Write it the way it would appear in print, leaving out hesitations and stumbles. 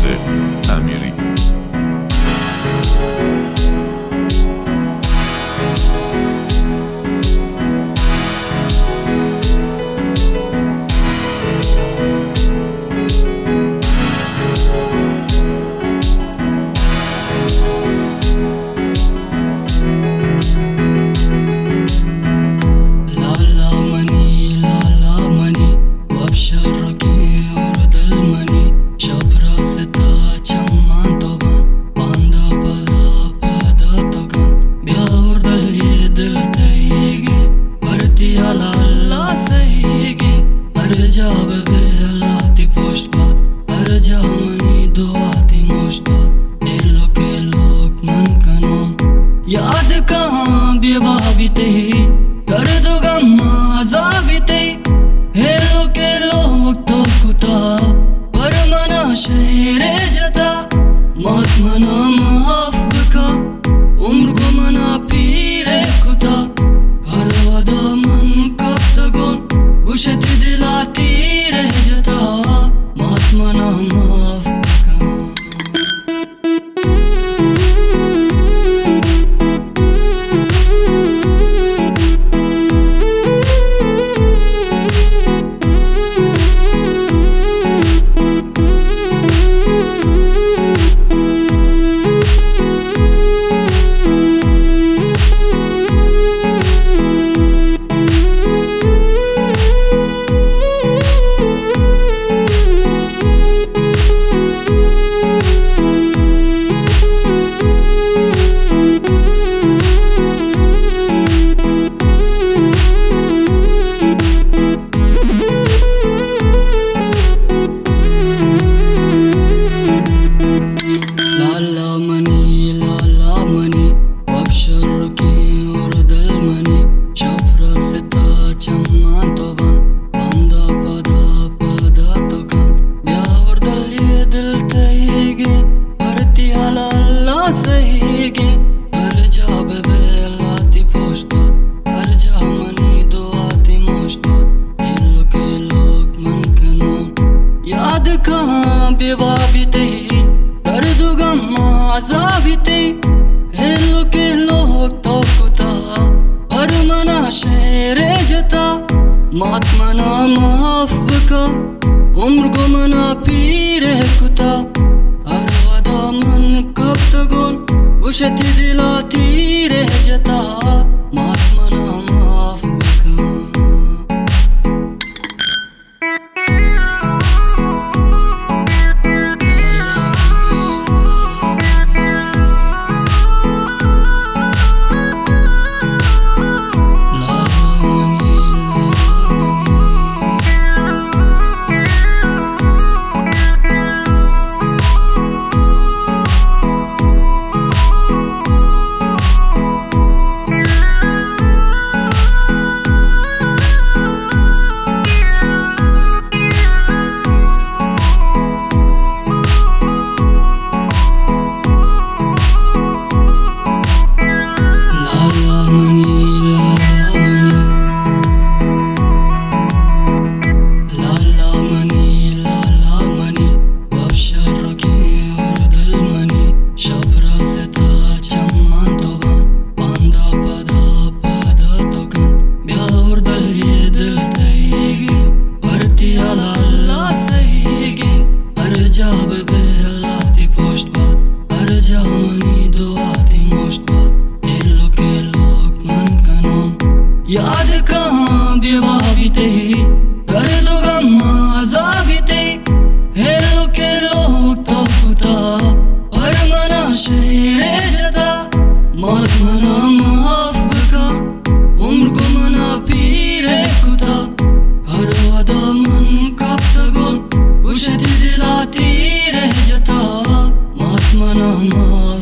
امیری. याद कहाँ बेवा बीते दर्द गम आजा बीते हेलो के लोग तो कुता पर मना शेरे जता मत मना माफ बका उम्र को मना पीरे कुता हर वादा मन कब तगोन गुशती दिलाती रह जता मत मना माफ बेवा बीते दर्द गम आजा बीते हेलो के लोग तो कुता हर मना शेरे जता मत मना माफ बका उम्र को मना पीरे कुता हर वादा मन कब तगोन गुशती दिलाती रह जता मत मना माफ बका याद कहाँ बेवा बीते दर्द गम आजा बीते हेलो के लोग तो कुता पर मना शेरे जता मत मना माफ बका उम्र को मना पीरे कुता हर वादा मन कब तगोन गुशती दिलाती रह जता मत मना माफ